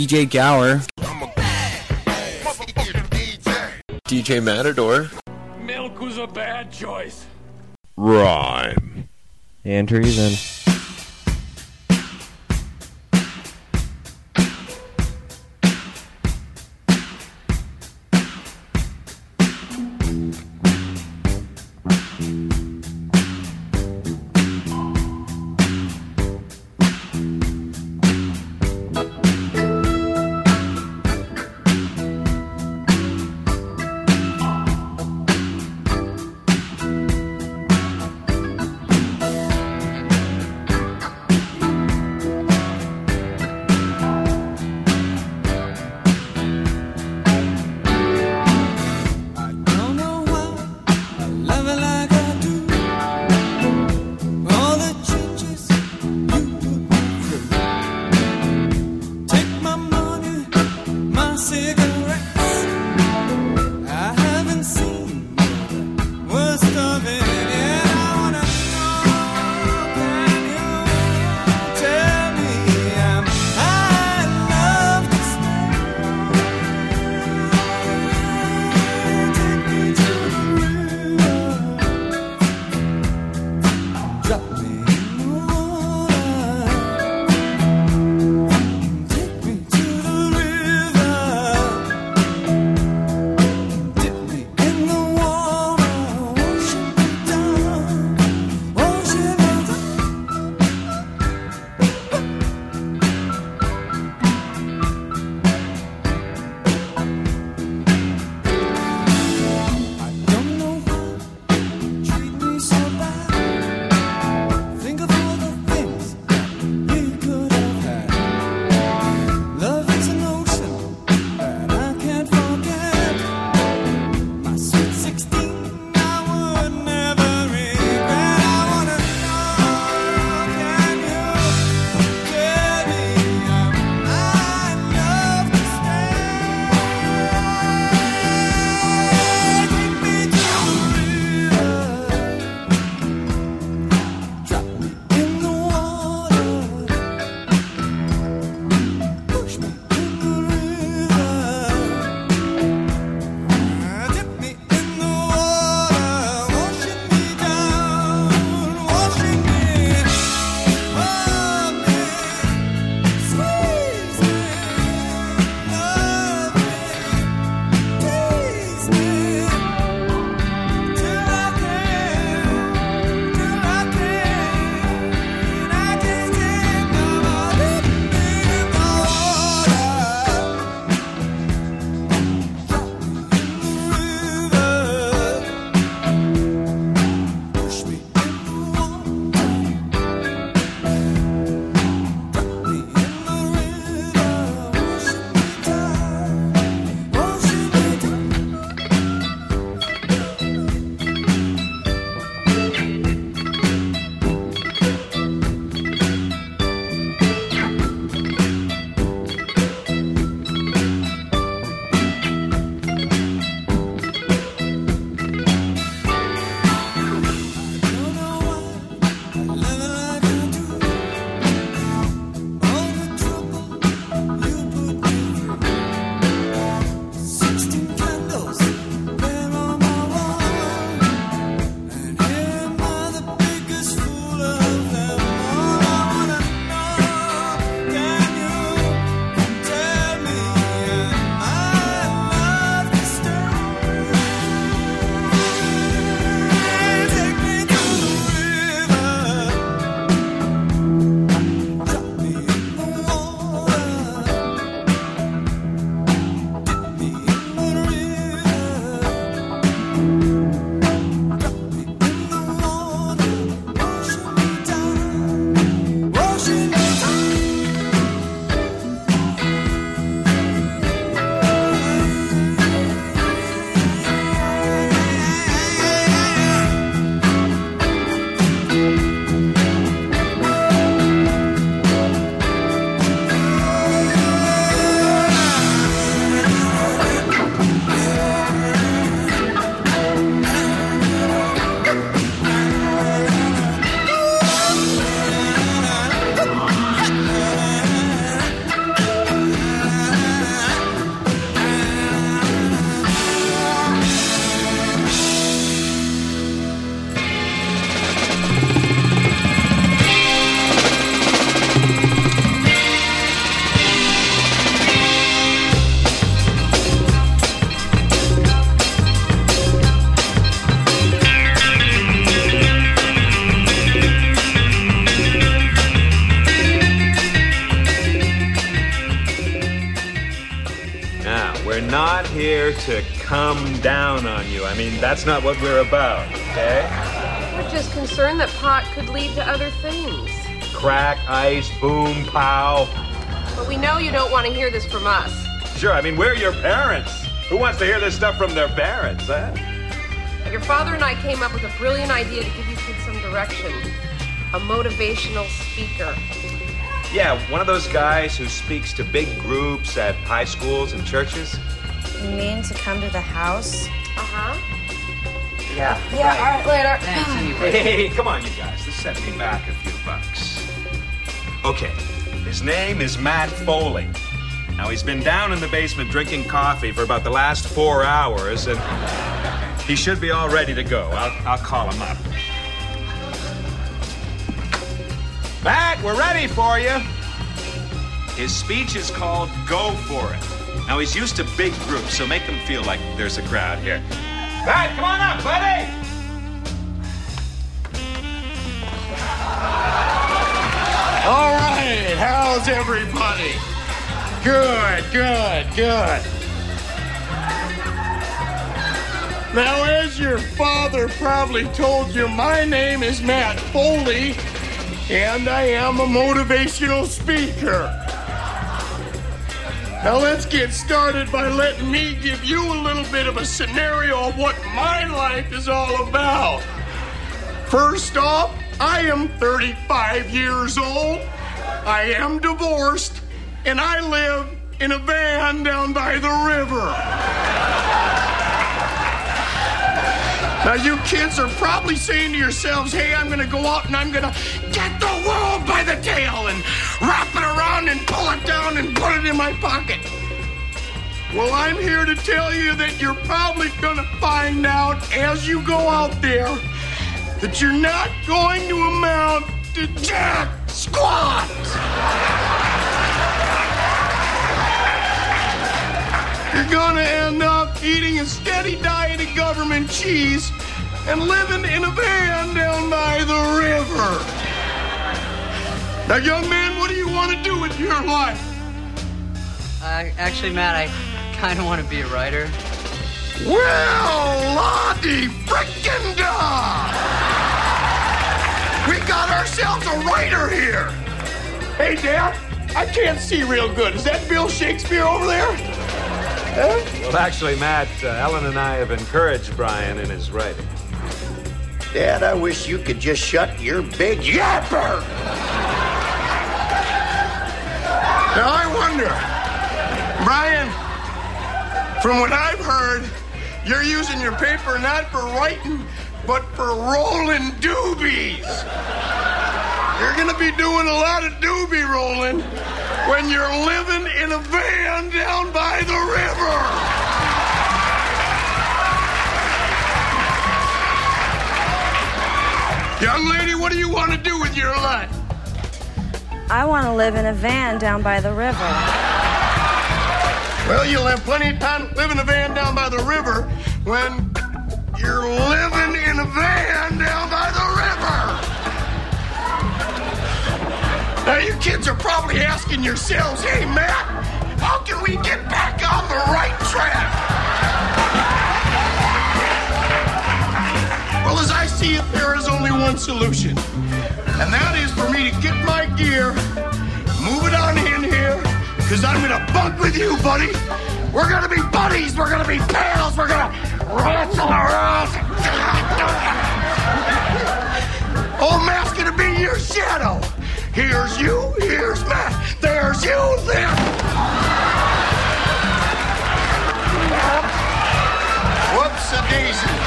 DJ Gower, DJ Matador, Milk was a bad choice. Rhyme, and Treason. we're not here to come down on you. I mean, that's not what we're about, okay? We're just concerned that pot could lead to other things. Crack, ice, boom, pow. But we know you don't want to hear this from us. Sure, I mean, we're your parents. Who wants to hear this stuff from their parents, huh? Your father and I came up with a brilliant idea to give you kids some direction. A motivational speaker. Yeah, one of those guys who speaks to big groups at high schools and churches. You mean to come to the house? Uh-huh. Yeah, all right, later. Thanks anyway. Hey, come on, you guys. Let's set me back a few bucks. Okay, his name is Matt Foley. Now, he's been down in the basement drinking coffee for about the last 4 hours, and he should be all ready to go. I'll call him up. Matt, we're ready for you. His speech is called Go For It. Now, he's used to big groups, so make him feel like there's a crowd here. Matt, come on up, buddy! All right, how's everybody? Good. Now, as your father probably told you, my name is Matt Foley, and I am a motivational speaker. Now, let's get started by letting me give you a little bit of a scenario of what my life is all about. First off, I am 35 years old, I am divorced, and I live in a van down by the river. Now, you kids are probably saying to yourselves, hey, I'm gonna go out and I'm gonna get the world by the tail and wrap it around and pull it down and put it in my pocket. Well, I'm here to tell you that you're probably gonna find out as you go out there that you're not going to amount to jack squat. You're gonna end up eating a steady diet of government cheese and living in a van down by the river. Now, young man, what do you want to do with your life? Actually, Matt, I kind of want to be a writer. Well, Lottie frickin' da! We got ourselves a writer here. Hey, Dad, I can't see real good. Is that Bill Shakespeare over there? Huh? Well, actually, Matt, Ellen and I have encouraged Brian in his writing. Dad, I wish you could just shut your big yapper. Now, I wonder, Brian, from what I've heard, you're using your paper not for writing, but for rolling doobies. You're gonna be doing a lot of doobie rolling when you're living in a van down by the river. Young lady, what do you want to do with your life? I want to live in a van down by the river. Well, you'll have plenty of time to live in a van down by the river when you're living in a van down by the river. Now, you kids are probably asking yourselves, hey, Matt, how can we get back on the right track? Well, as I see it, there is only one solution. And that is for me to get my gear, move it on in here, because I'm going to bunk with you, buddy. We're going to be buddies. We're going to be pals. We're going to wrestle around. Old Matt's going to be your shadow. Here's you, here's Matt. There's you, there. Whoops-a-daisy.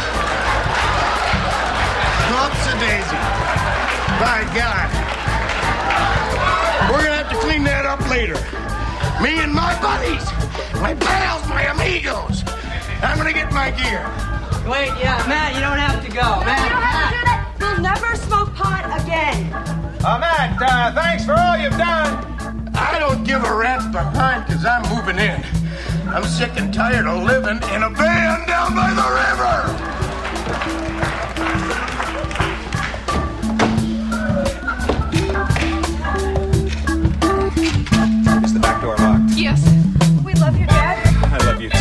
Whoops-a-daisy. By God. We're gonna have to clean that up later. Me and my buddies, my pals, my amigos. I'm gonna get my gear. Wait, yeah, Matt, you don't have to go. Matt, We'll never smoke pot again. Matt, thanks for all you've done. I don't give a rat's behind because I'm moving in. I'm sick and tired of living in a van down by the river. Is the back door locked? Yes. We love your dad. I love you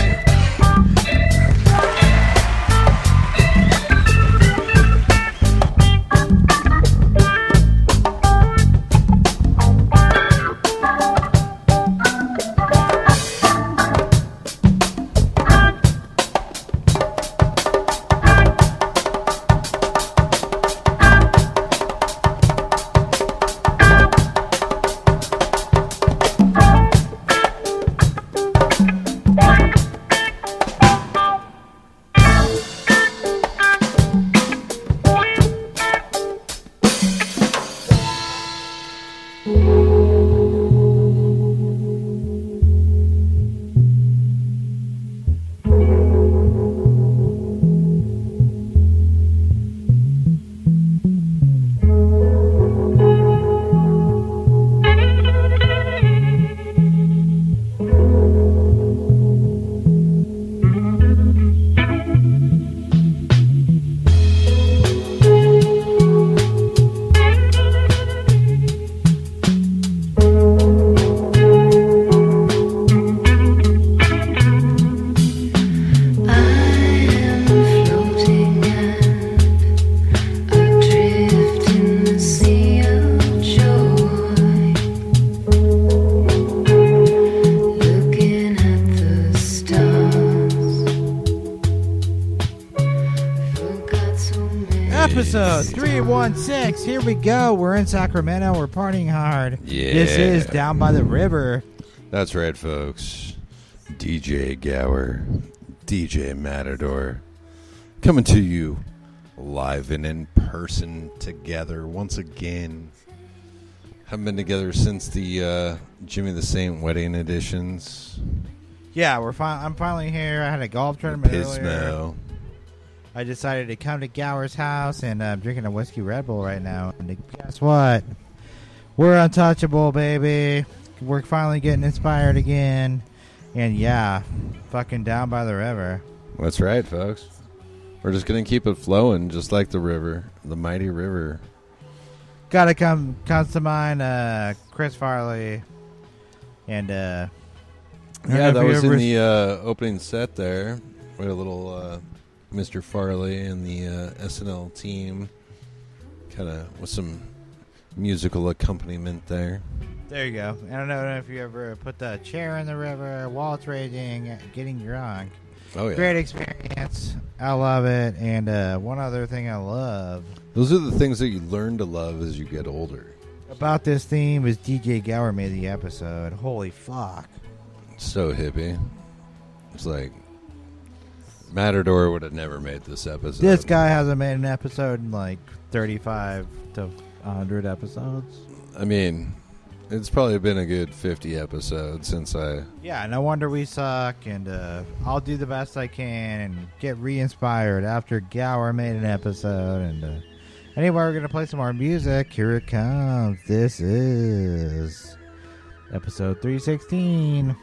Episode 316. Here we go. We're in Sacramento. We're partying hard. Yeah. This is Down by the River. That's right, folks. DJ Gower, DJ Matador, coming to you live and in person together once again. Haven't been together since the Jimmy the Saint wedding editions. Yeah, I'm finally here. I had a golf tournament earlier. Pismo. I decided to come to Gower's house, and I'm drinking a whiskey Red Bull right now. And guess what? We're untouchable, baby. We're finally getting inspired again. And yeah, fucking Down by the River. That's right, folks. We're just going to keep it flowing just like the river, the mighty river. Gotta comes to mind Chris Farley. And, yeah, that was in the opening set there. We had a little Mr. Farley and the SNL team, kind of with some musical accompaniment there. There you go. I don't know if you ever put the chair in the river while it's raging, getting drunk. Oh, yeah. Great experience. I love it. And one other thing I love. Those are the things that you learn to love as you get older. About this theme is DJ Gower made the episode. Holy fuck. So hippie. It's like Matador would have never made this episode. This guy hasn't made an episode in like 35 to 100 episodes. I mean, it's probably been a good 50 episodes since I... Yeah, no wonder we suck, and I'll do the best I can and get re-inspired after Gower made an episode. And anyway, we're going to play some more music. Here it comes. This is episode 316.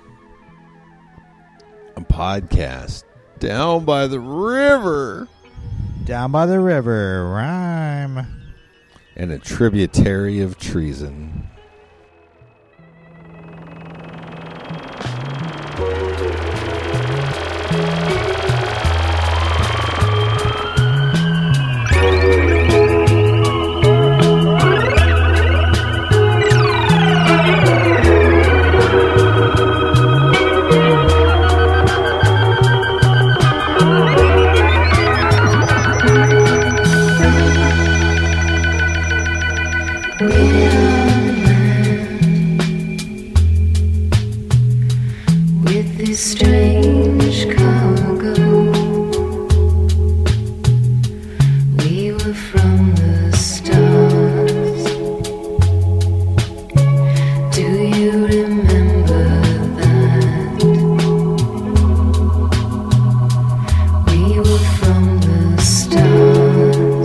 A podcast. Down by the river. Down by the river. Rhyme. And a tributary of treason. Strange cargo. We were from the stars. Do you remember that? We were from the stars.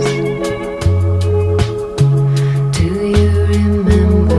Do you remember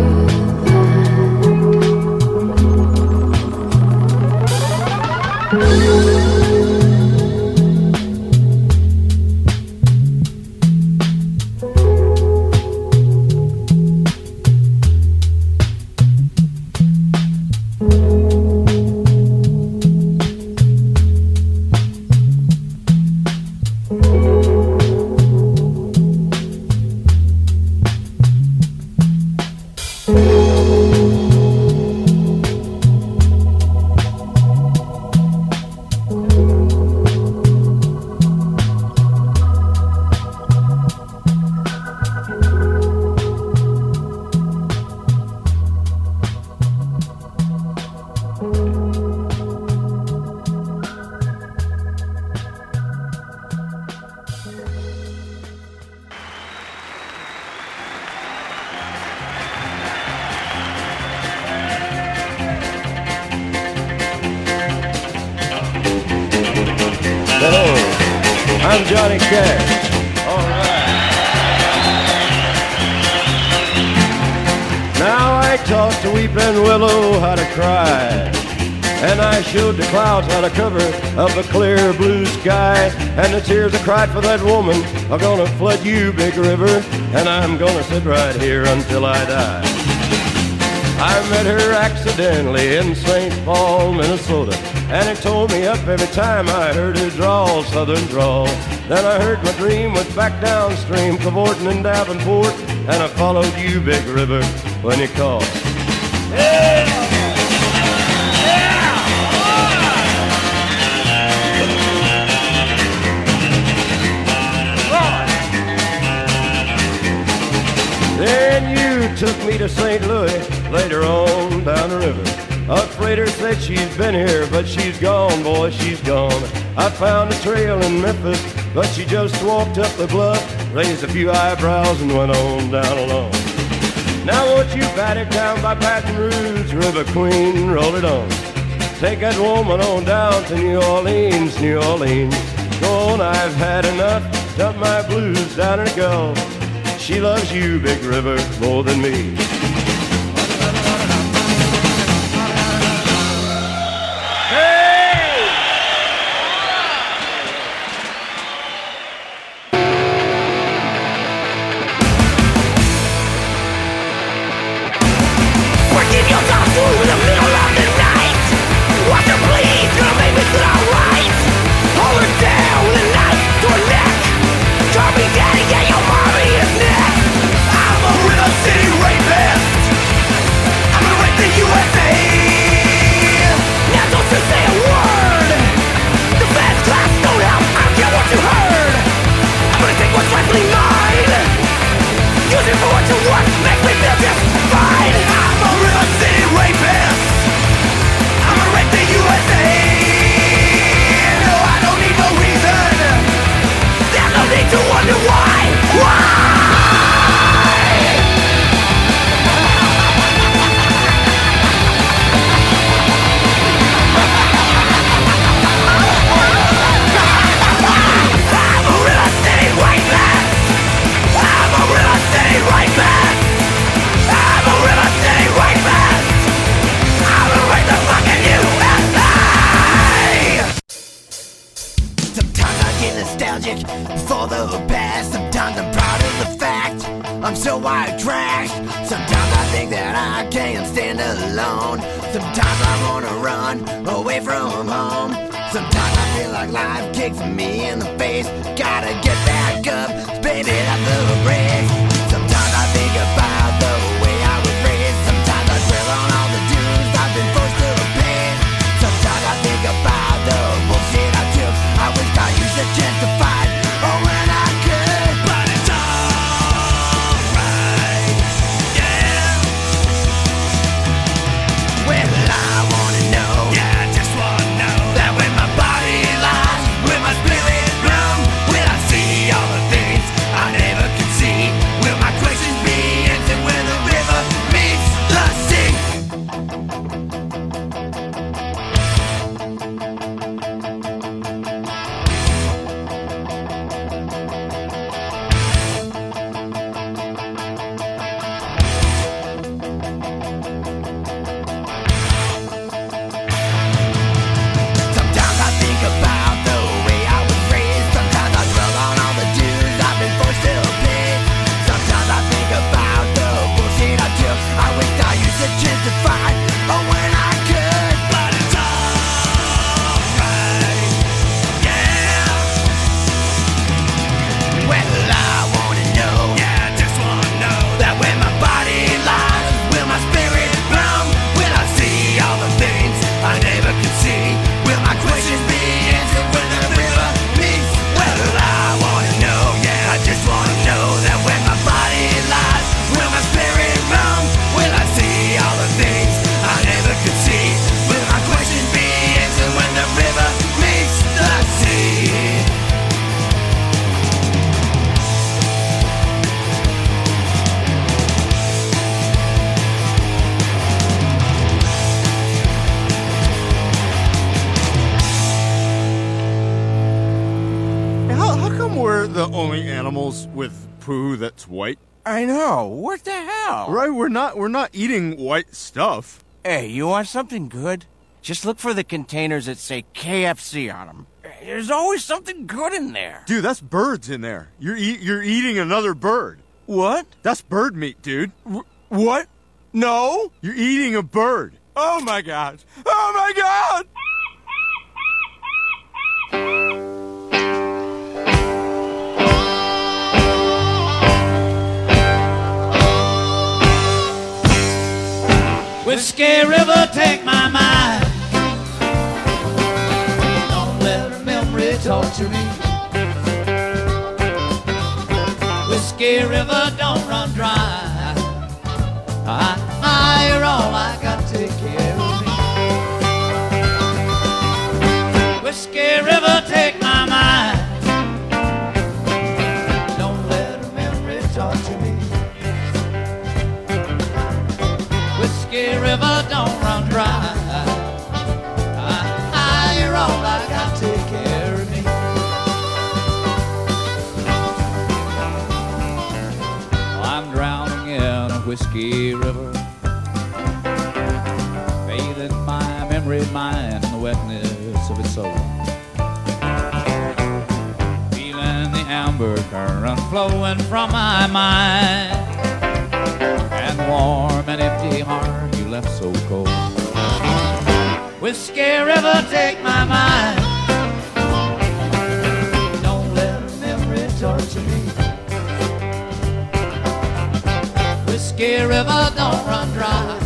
I'm Johnny Cash. All right. Now I taught the weeping willow how to cry, and I showed the clouds how to cover up a clear blue sky. And the tears I cried for that woman are gonna flood you, big river, and I'm gonna sit right here until I die. I met her accidentally in St. Paul, Minnesota, and it tore me up every time I heard her drawl, southern drawl. Then I heard my dream went back downstream, cavorting in Davenport, and I followed you, big river, when you called. Yeah! to St. Louis, later on down the river. A freighter said she's been here, but she's gone, boy, she's gone. I found a trail in Memphis, but she just walked up the bluff, raised a few eyebrows and went on down alone. Now won't you bat it down by Baton Rouge, River Queen, roll it on. Take that woman on down to New Orleans, New Orleans. Go on, I've had enough, dump my blues down in the Gulf. She loves you, Big River, more than me. For the past, sometimes I'm proud of the fact I'm so white trash. Sometimes I think that I can't stand alone. Sometimes I wanna run away from home. Sometimes I feel like life kicks me in the face. Gotta get back up, baby, that's the race. Sometimes I think about the way I was raised. Sometimes I dwell on all the dues I've been forced to pay. Sometimes I think about the bullshit I took. I wish I used a chance to fight. Oh, when I could, but it's alright, yeah. Well, I wanna know, yeah, I just wanna know that when my body lies, will my spirit roam? Will I see all the things I never could see? Will my questions be answered when the river meets the sea? With poo that's white. I know. What the hell? Right, we're not eating white stuff. Hey, you want something good? Just look for the containers that say KFC on them. There's always something good in there. Dude, that's birds in there. You're eating another bird. What? That's bird meat, dude. What? No? You're eating a bird. Oh my god. Oh my god! Whiskey River, take my mind. Don't let her memory torture me. Whiskey River, don't run dry. I Whiskey River, take my mind. Don't let a memory torture me. Whiskey River, don't run dry. You're all I got, take care of me. I'm drowning in a whiskey river, bathing my memory mind in the wetness of its soul. Feeling the amber current flowing from my mind, and warm and empty heart you left so cold. Whiskey River, take my mind. Don't let a memory torture me. Whiskey River, don't run dry.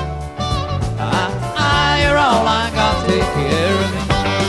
You're all I got, take care of me.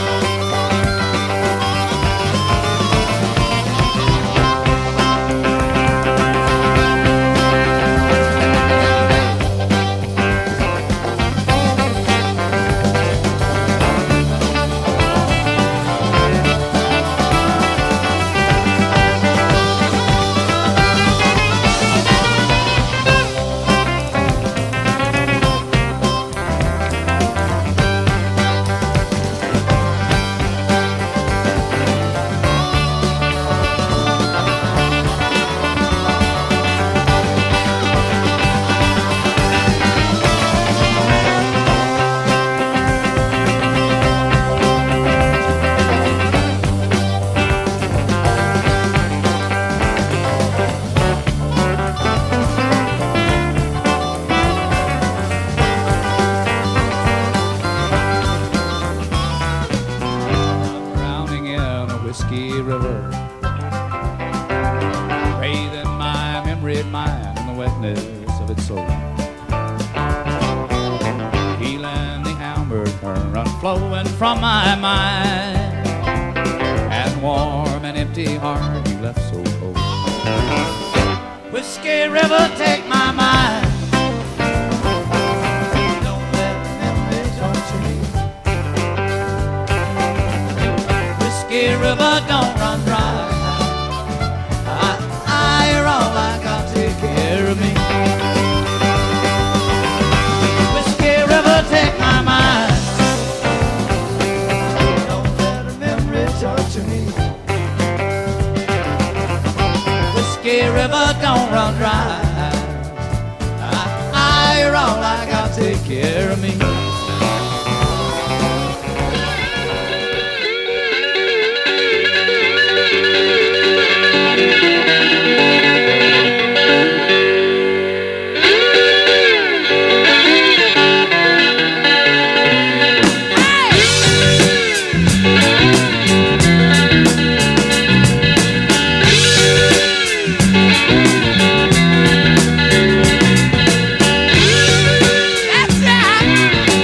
Flowing from my mind, and warm and empty heart you left so cold. Whiskey River, take my mind. Don't let memory torture me. Whiskey River, don't run dry. You're all I got, take care of me. Whiskey River, take my mind. Torture me. Whiskey River, don't run dry. You're all I got, take care of me. That's right.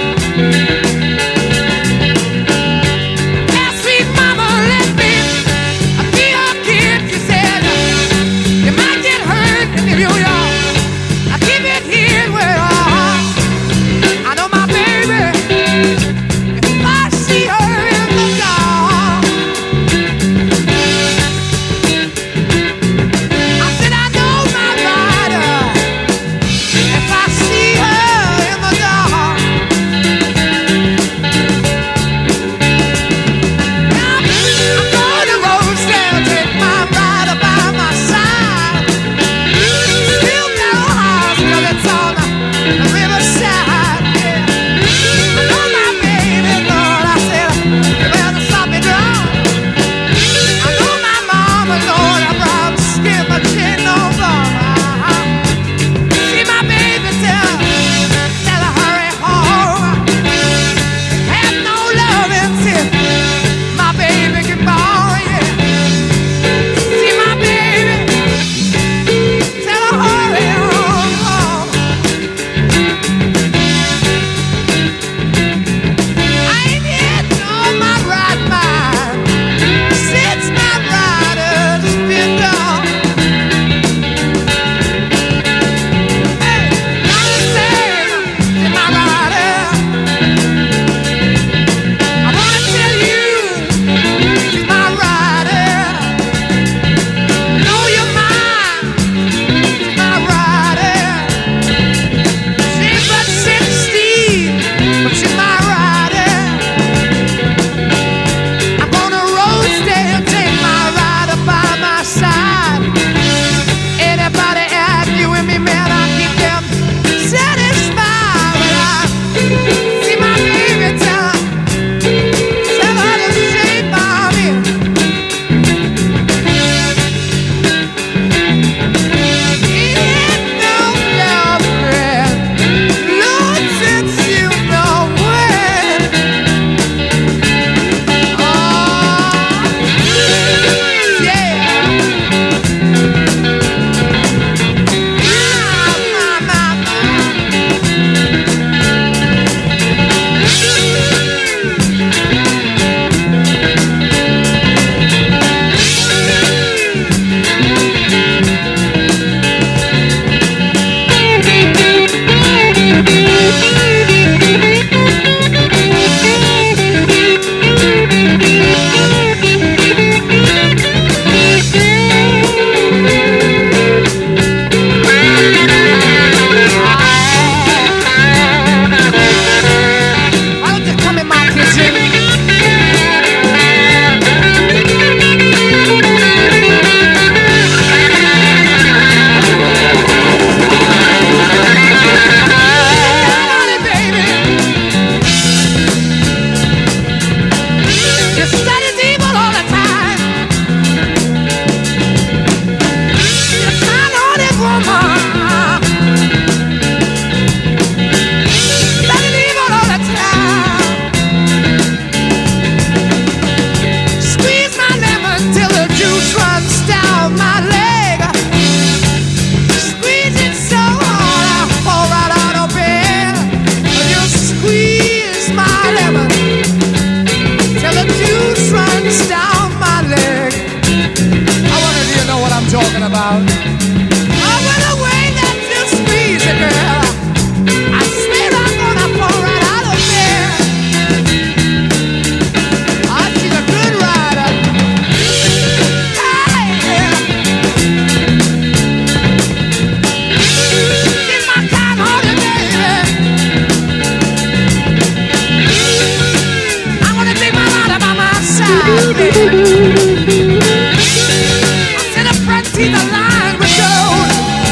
said a front teeth aligned with gold.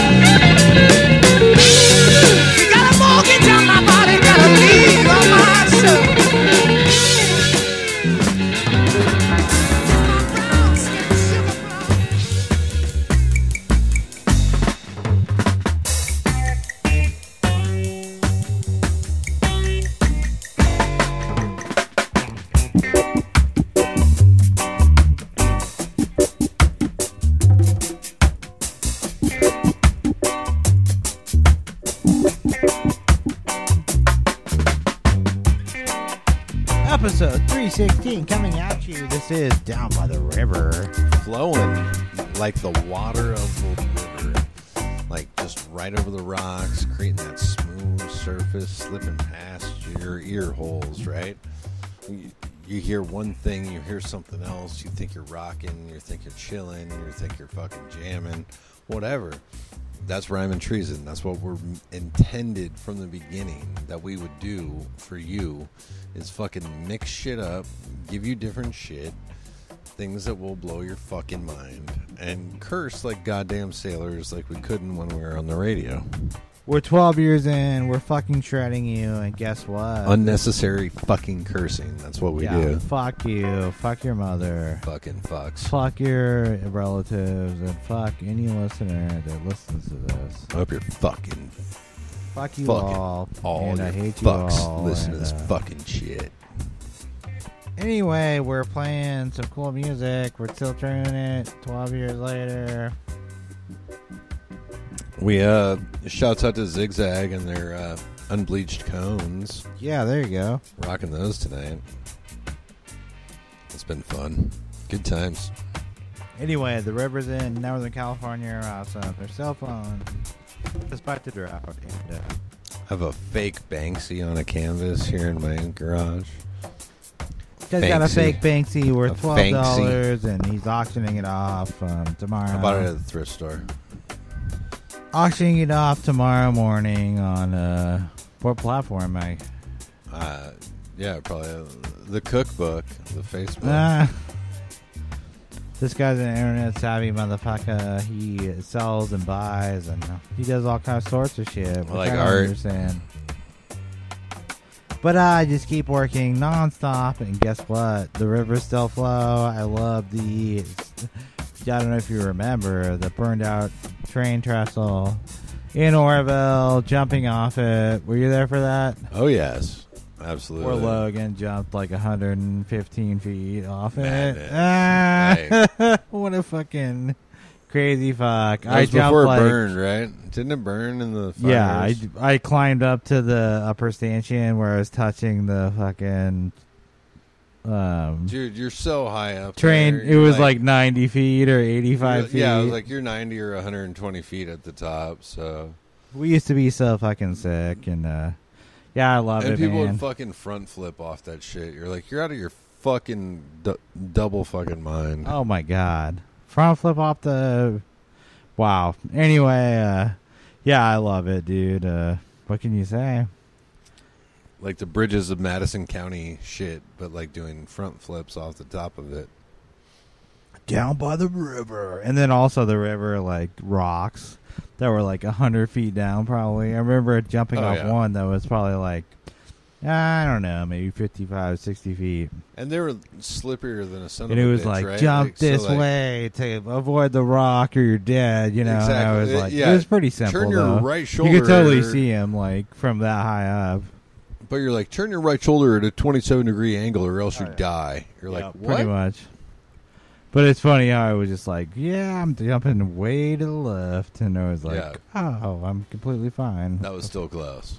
You got a mortgage on my body, got a lien on my soul. Episode 316 coming at you. This is Down by the River. Flowing like the water of the river. Like just right over the rocks, creating that smooth surface, slipping past your ear holes, right? You hear one thing, you hear something else, you think you're rocking, you think you're chilling, you think you're fucking jamming, whatever. That's Rhyme and Treason. That's what we're intended from the beginning that we would do for you is fucking mix shit up, give you different shit, things that will blow your fucking mind, and curse like goddamn sailors like we couldn't when we were on the radio. We're 12 years in, we're fucking shredding you, and guess what? Unnecessary fucking cursing. That's what we do. Fuck you. Fuck your mother. Fucking fucks. Fuck your relatives, and fuck any listener that listens to this. I hope you're fucking. Fuck you fucking all. All and your I hate fucks you all. listen to and, this fucking shit. Anyway, we're playing some cool music. We're still turning it 12 years later. We shouts out to Zigzag and their unbleached cones. Yeah, there you go. Rocking those tonight. It's been fun. Good times. Anyway, the rivers in Northern California are awesome. Their cell phone, despite the drought. And, I have a fake Banksy on a canvas here in my garage. He's got a fake Banksy worth $12, Banksy. and he's auctioning it off tomorrow. I bought it at the thrift store. Auctioning it off tomorrow morning on what platform, Mike? Yeah, probably the cookbook, the Facebook. This guy's an internet savvy motherfucker. He sells and buys, and he does all kinds of sorts of shit. Which Like I don't art. understand. But I just keep working nonstop, and guess what? The rivers still flow. I love the. I don't know if you remember the burned out train trestle in Orville, jumping off it. Were you there for that? Oh, yes. Absolutely. Where Logan jumped like 115 feet off it. Madness. What a fucking crazy fuck. That was before it burned, right? Didn't it burn in the fires? Yeah, I climbed up to the upper stanchion where I was touching the fucking dude, you're so high up train. there. It was like 90 feet or 85 feet. Yeah, it was like you're 90 or 120 feet at the top, so. We used to be so fucking sick, and yeah, I love it, And people man. would fucking front flip off that shit. You're like, you're out of your fucking double fucking mind. Oh my god. Front flip off the... Wow. Anyway, yeah, I love it, dude. What can you say? Like the bridges of Madison County shit, but like doing front flips off the top of it. Down by the river. And then also the river, like, rocks that were like 100 feet down, probably. I remember jumping off one that was probably like, I don't know, maybe 55, 60 feet. And they were slipperier than a son And of it a was bitch, like, right? jump Like, so, this like, way to avoid the rock or you're dead, you know. Exactly. And I was like, Yeah. it was pretty simple, Turn your though. right You shoulder. could totally see him, like, from that high up. But you're like, turn your right shoulder at a 27-degree angle or else you die. You're like, what? Pretty much. But it's funny how I was just like, yeah, I'm jumping way to the left. And I was like, oh, I'm completely fine. That was still close.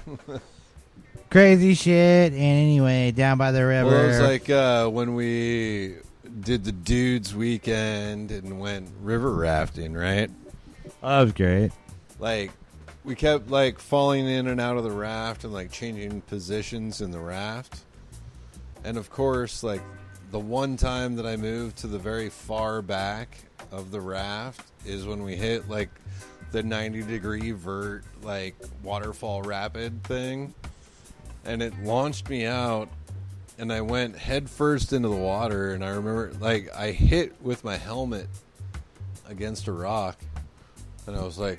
Crazy shit. And anyway, down by the river. Well, it was like when we did the dudes weekend and went river rafting, right? Oh, that was great. Like, we kept like falling in and out of the raft and like changing positions in the raft. And of course, like the one time that I moved to the very far back of the raft is when we hit like the 90-degree vert, like waterfall rapid thing. And it launched me out and I went head first into the water, and I remember, like, I hit with my helmet against a rock, and I was like,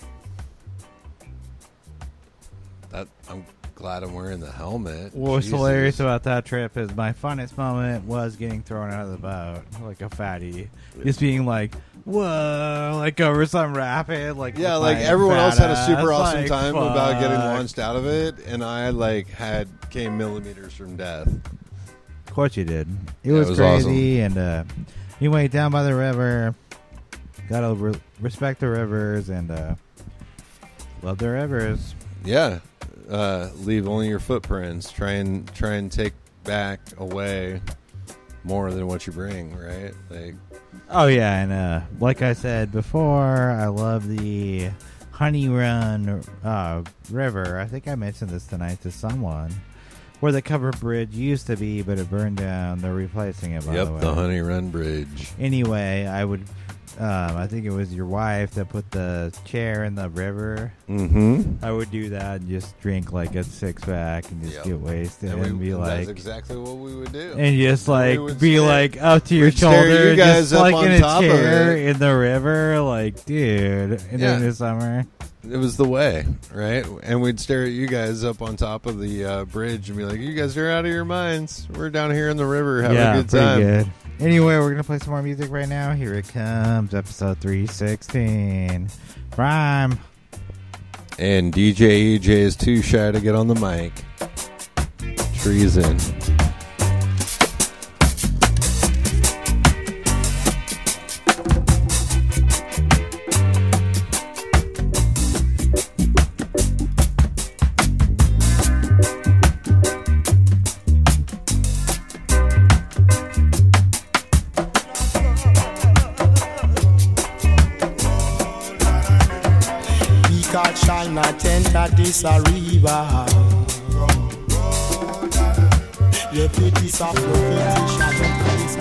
I'm glad I'm wearing the helmet. What's hilarious about that trip is my funnest moment was getting thrown out of the boat like a fatty. Just being like, whoa, like over some rapid. Like, yeah, like everyone else had a super awesome like, time fuck. about getting launched out of it, and I came millimeters from death. Of course you did. It Yeah, was it was crazy, and you went down by the river. Gotta respect the rivers and love the rivers. Yeah. Leave only your footprints. Try and take back away more than what you bring, right? Like, oh yeah, and like I said before, I love the Honey Run River. I think I mentioned this tonight to someone, where the covered bridge used to be, but it burned down. They're replacing it. By the way, the Honey Run Bridge. Anyway, I would. I think it was your wife that put the chair in the river. Mm-hmm. I would do that and just drink like a 6-pack and just get wasted and be like, that's exactly what we would do. And just like be like up to your we'd stare shoulder, you guys just up like on in a top of chair it. in the river, like dude. And Yeah. in the summer, It was the way, right? And we'd stare at you guys up on top of the bridge and be like, "You guys are out of your minds. We're down here in the river having a good pretty time." good. Anyway, we're gonna play some more music right now. Here it comes, episode 316. Rhyme. And DJ EJ is too shy to get on the mic. Treason. God shall not enter this river. Your pity soft, your pity shall enter this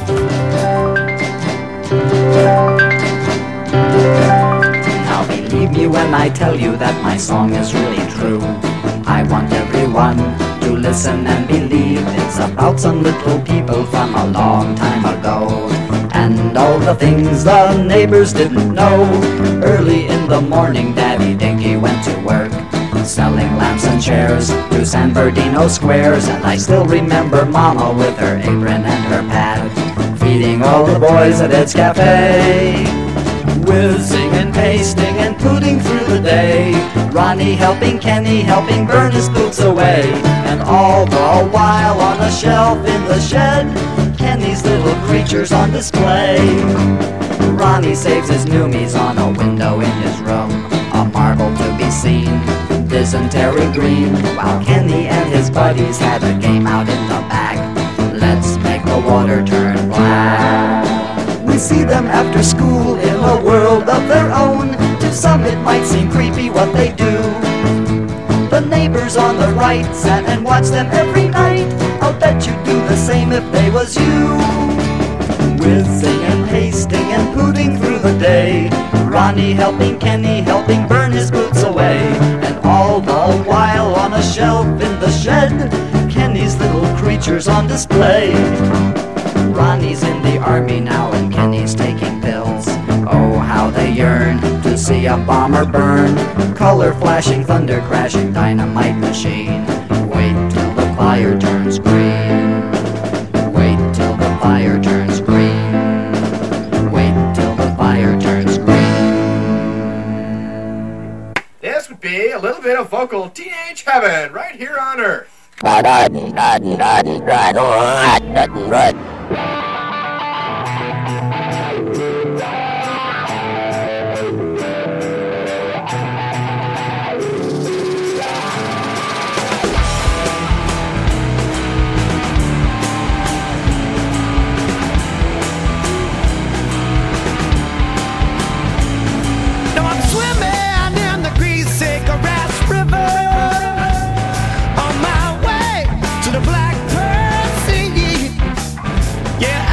Now believe me when I tell you that my song is really true. I want everyone to listen and believe it's about some little people from a long time ago. And all the things the neighbors didn't know. Early in the morning, Daddy Dinky went to work, selling lamps and chairs to San Bernardino squares. And I still remember Mama with her apron and her pad, feeding all the boys at Ed's Cafe. Whizzing and pasting and putting through the day, Ronnie helping Kenny, helping burn his boots away. And all the while on a shelf in the shed, Kenny's little creatures on display. Ronnie saves his noomies on a window in his room, a marble to be seen, dysentery green, while Kenny and his buddies had a game out in the back. Let's make the water turn black. We see them after school in a world of their own. To some it might seem creepy what they do. The neighbors on the right sat and watched them every night. I'll bet you'd do the same if they was you. Whizzing and pasting and putting through the day, Ronnie helping Kenny, helping burn his boots away. And all the while on a shelf in the shed, Kenny's little creatures on display. Ronnie's in the army now and Kenny's taking pills. Oh, how they yearn to see a bomber burn. Color flashing, thunder crashing, dynamite machine. Wait till the fire turns green. Wait till the fire turns green. Wait till the fire turns green. This would be a little bit of vocal teenage heaven right here on Earth. Now I'm swimming in the greasy grass river, on my way to the Black Pearl Sea. Yeah,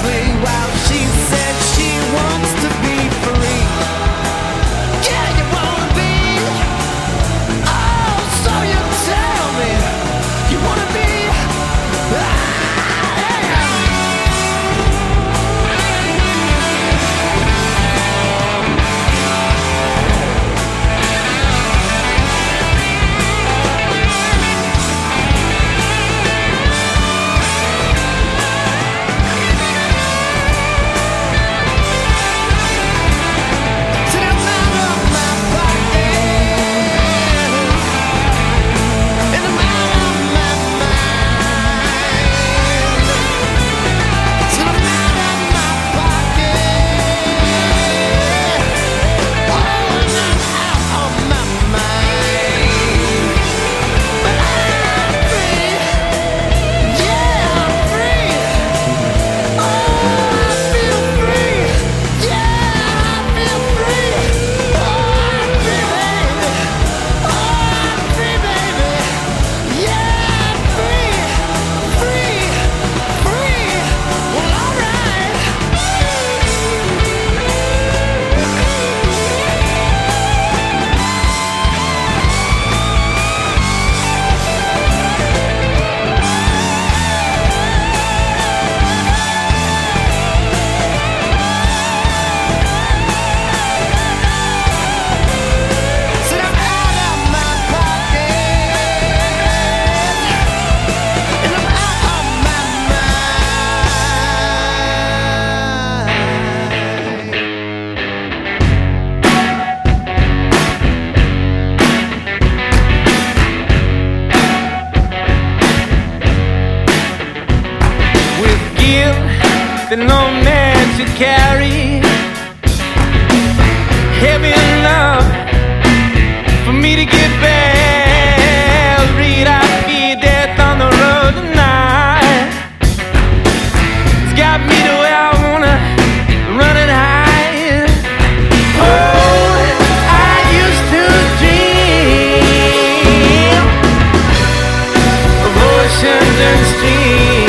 quickly while she said she wants to be free. Yeah, you wanna be? Oh, so you tell me you wanna be? that no man should carry. Heavy enough for me to get back. Read, I fear death on the road tonight. It's got me to where I wanna run and hide. Oh, I used to dream of oceans and streams.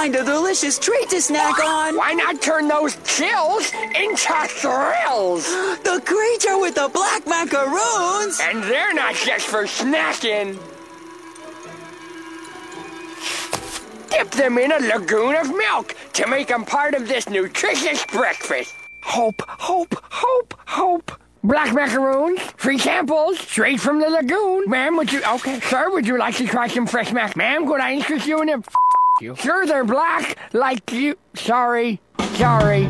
find a delicious treat to snack on. Why not turn those chills into thrills? The creature with the black macaroons. And they're not just for snacking. Dip them in a lagoon of milk to make them part of this nutritious breakfast. Hope, hope, hope, hope. Black macaroons, free samples, straight from the lagoon. Ma'am, sir, would you like to try some fresh Ma'am, could I interest you in them? You. Sure, they're black, like you. Sorry. Get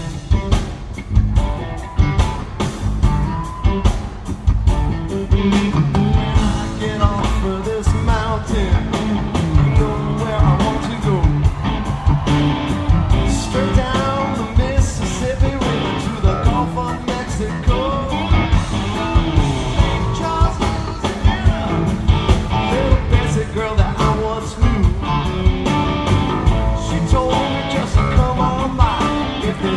off of this mountain. Where I want to go. Straight down the Mississippi River to the Gulf of Mexico. Charles, Louisiana. Little Bessie girl that I once knew. She told me just to come on by if there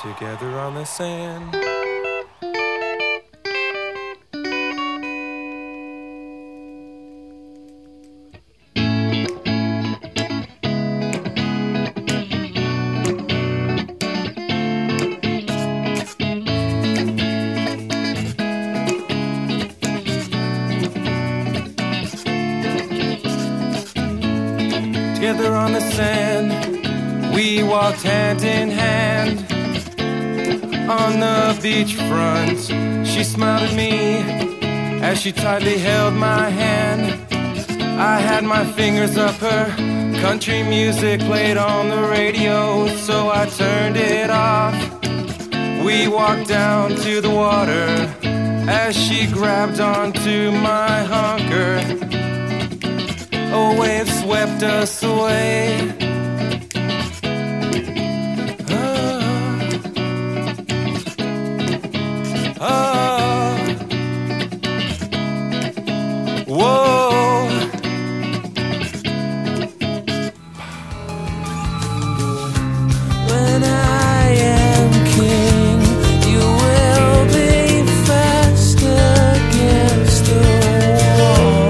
together on the sand. Together on the sand, we walked hand in hand on the beachfront. She smiled at me as she tightly held my hand. I had my fingers up her, country music played on the radio, so I turned it off. We walked down to the water as she grabbed onto my hunker. A wave swept us away. Whoa. When I am king, you will be fast against the wall.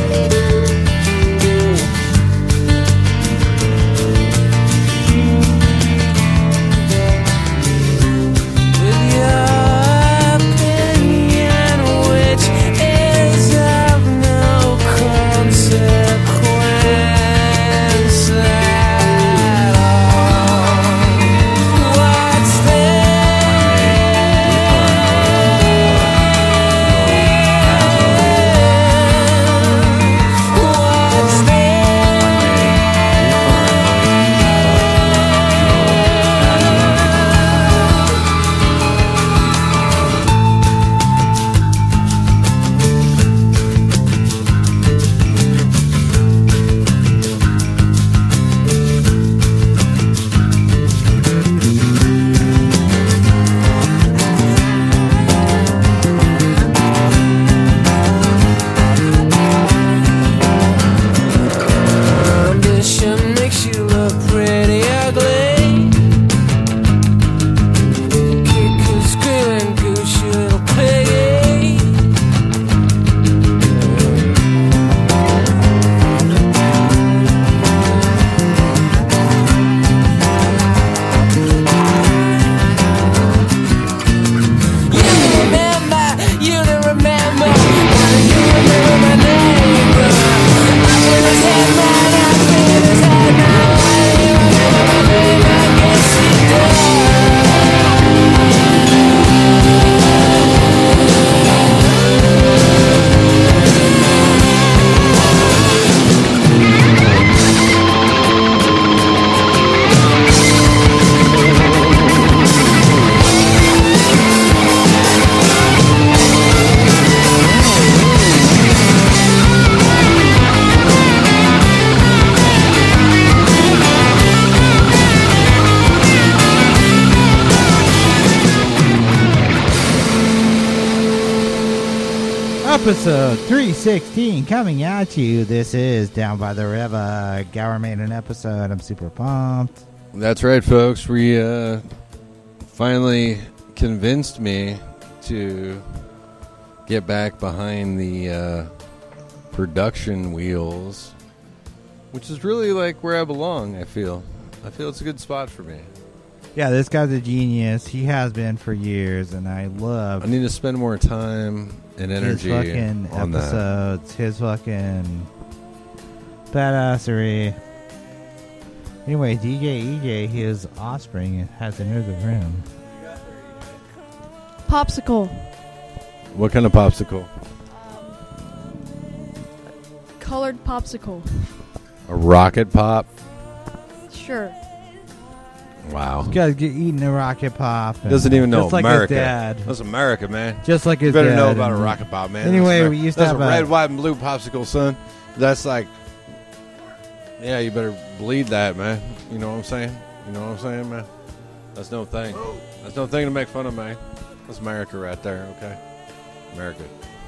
Episode 316 coming at you. This is Down by the River. Gower made an episode. I'm super pumped. That's right, folks. We finally convinced me to get back behind the production wheels, which is really like where I belong, I feel. It's a good spot for me. Yeah, this guy's a genius. He has been for years, and I need to spend more time and energy his fucking on episodes, his fucking badassery. Anyway, DJ EJ, his offspring, has entered the room. Popsicle. What kind of popsicle? Colored popsicle. A rocket pop? Sure. Wow. This guy's eating a rocket pop. Doesn't even know just like America. His dad. That's America, man. Just like his you better dad. know about a rocket pop, man. Anyway, we used to that's have a red, white, and blue popsicle, son. That's like, yeah, you better bleed that, man. You know what I'm saying? You know what I'm saying, man? That's no thing. That's no thing to make fun of, man. That's America right there, okay? America.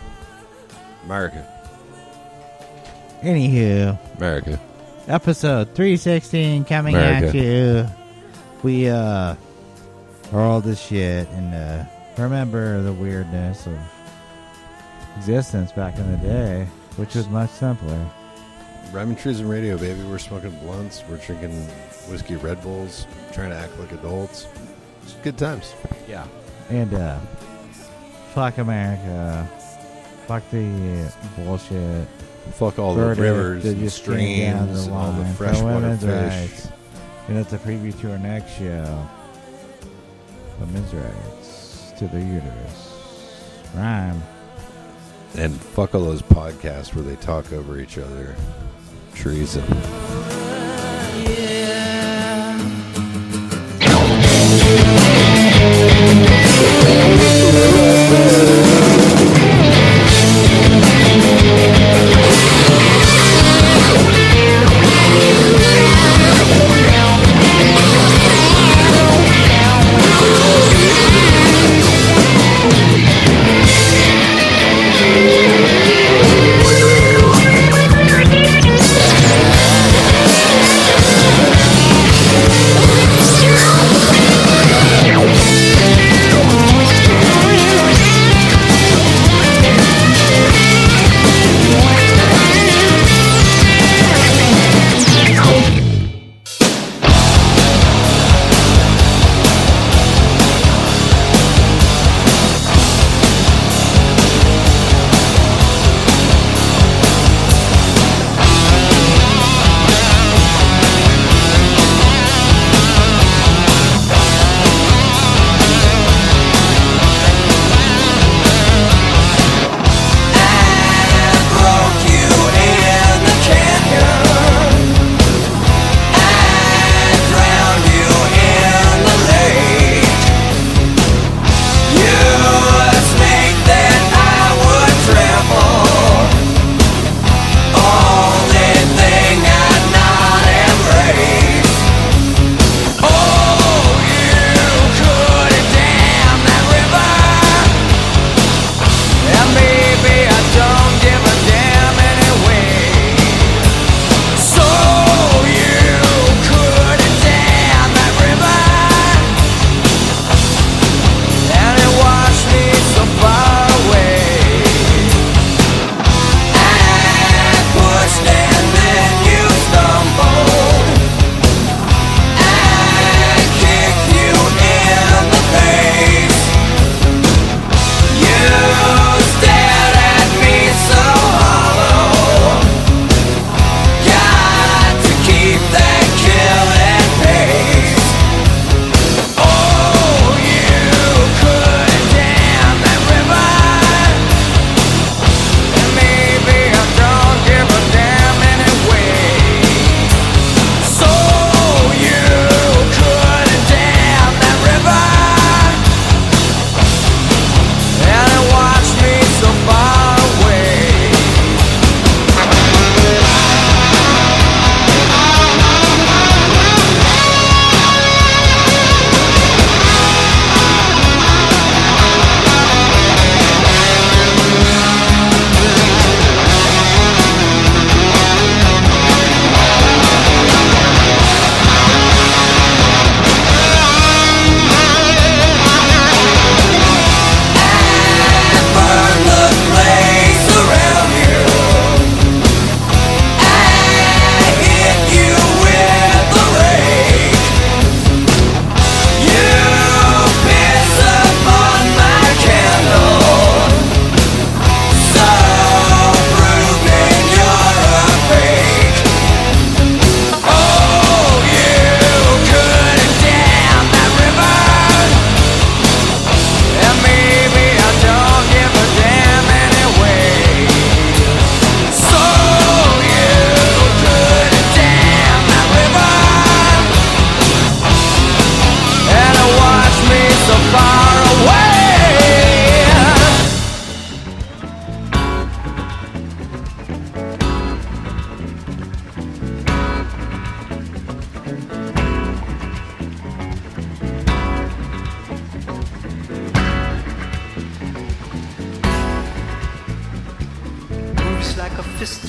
Anywho. America. Episode 316 coming America. at you. We are all this shit, and remember the weirdness of existence back in the day, which was much simpler. Rhyming Trees and Radio, baby. We're smoking blunts. We're drinking whiskey Red Bulls, trying to act like adults. It's good times. Yeah. And fuck America. Fuck the bullshit. Fuck all the rivers and streams and all the freshwater fish. Rights. And that's a preview to our next show. Women's rights to the uterus. Rhyme. And fuck all those podcasts where they talk over each other. Treason.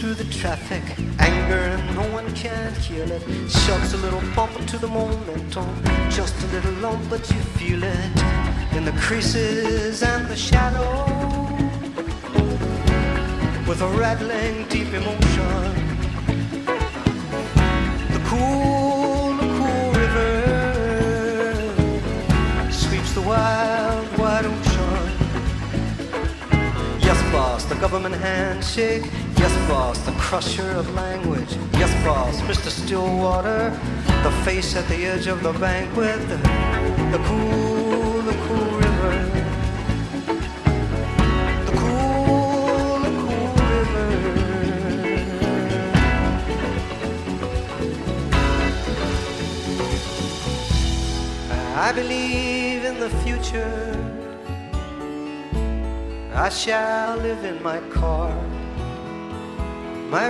through the traffic, anger and no one can heal it. Shocks a little bump into the momentum, just a little lump but you feel it in the creases and the shadow, with a rattling deep emotion. The cool river sweeps the wild, wide ocean. Yes, boss, the government handshake. Yes, boss, the crusher of language. Yes, boss, Mr. Stillwater, the face at the edge of the banquet. The cool river. The cool river. I believe in the future. I shall live in my car, my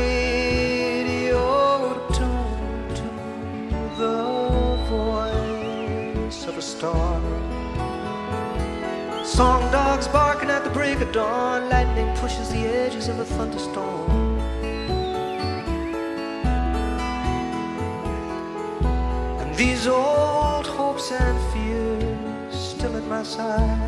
radio tuned to the voice of a star. Song dogs barking at the break of dawn, lightning pushes the edges of a thunderstorm. And these old hopes and fears still at my side.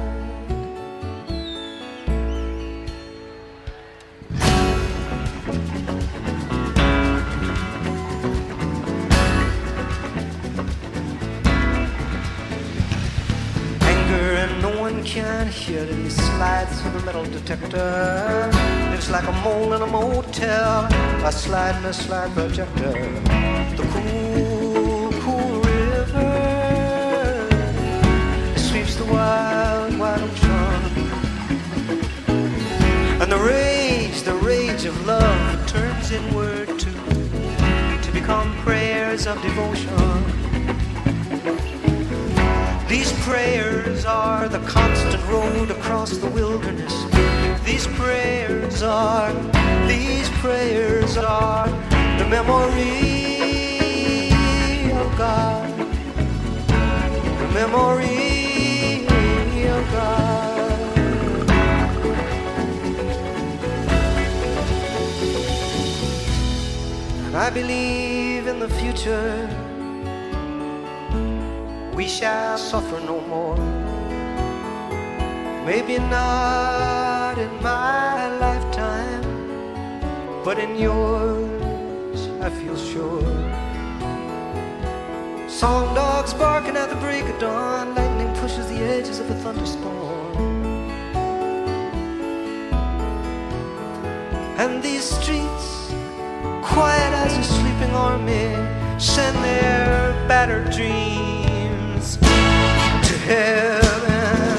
Can't hear it, he slides through the metal detector. It's like a mole in a motel, a slide and a slide projector. The cool river, it sweeps the wild, wide ocean. And the rage of love turns inward to become prayers of devotion. These prayers are the constant road across the wilderness. These prayers are the memory of God. The memory of God. And I believe in the future. We shall suffer no more. Maybe not in my lifetime, but in yours I feel sure. Song dogs barking at the break of dawn, lightning pushes the edges of a thunderstorm. And these streets, quiet as a sleeping army, send their battered dreams to heaven,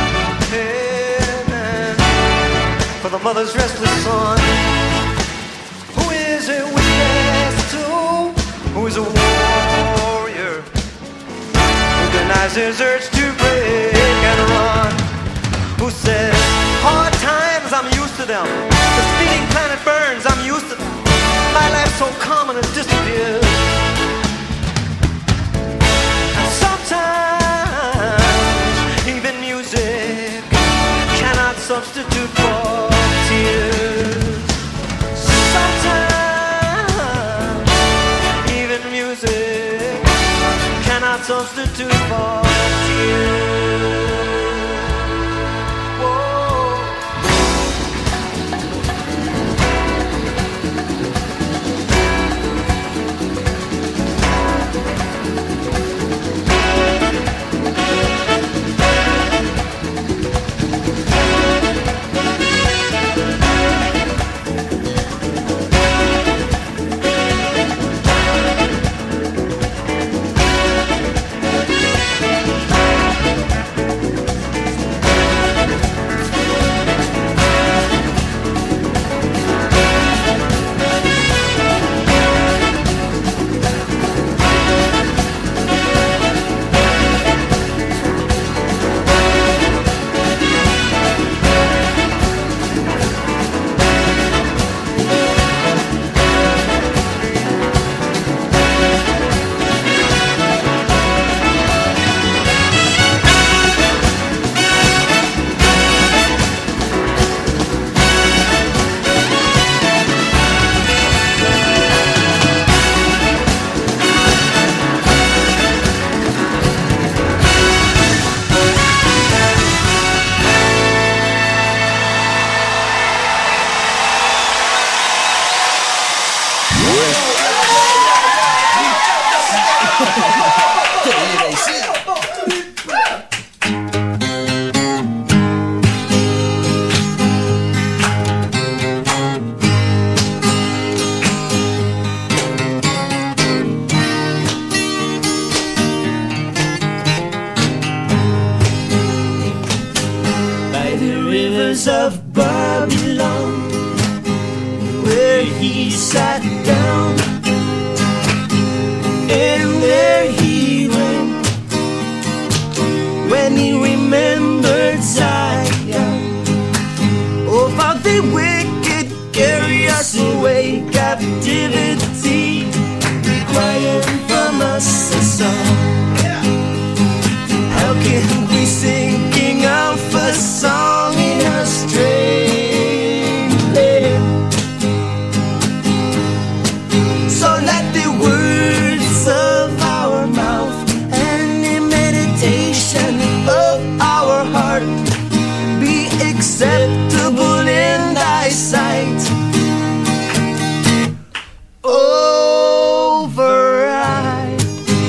heaven, for the mother's restless son. Who is a witness to? Who is a warrior? Who denies his urge to break and run? Who says, hard times, I'm used to them. The speeding planet burns, I'm used to them. My life's so common it disappears. Even music cannot substitute for tears. Sometimes even music cannot substitute for tears. rivers of Babylon, where he sat down, and there he went, when he remembered Zion. Oh, how the wicked carry us away, captivity requiring from us a song. How can we sing King Alpha's song in a strange land? So let the words of our mouth and the meditation of our heart be acceptable in thy sight. Override.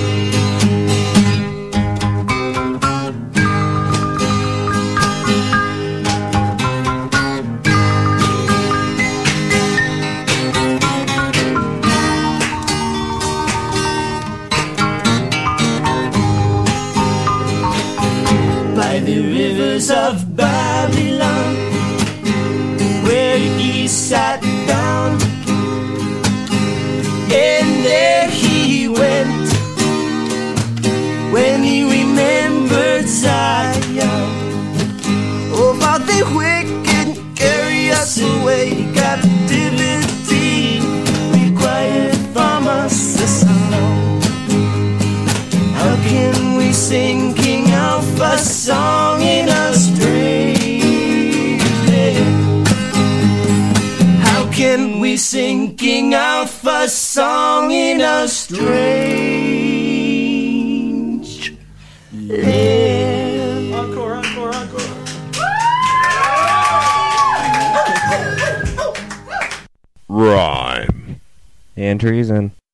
By the rivers of Babylon, where he sat down, and there he went, when he remembered Zion. Oh, how the wicked carry us away, captivity required from us a song. How can we sing King Alpha's song in a strange land? How can we sing King Alpha's song in a strange land? Encore, encore, encore. Rhyme. And treason.